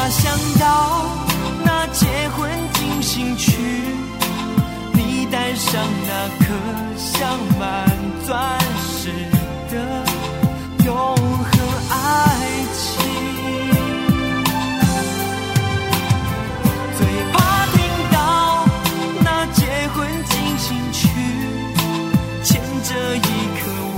哪想到那结婚进行曲，你戴上那颗镶满钻石的永恒爱情。最怕听到那结婚进行曲，牵着一颗